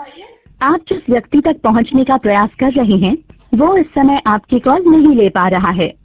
आप जिस व्यक्ति तक पहुंचने का प्रयास कर रहे हैं वो इस समय आपकी कॉल नहीं ले पा रहा है।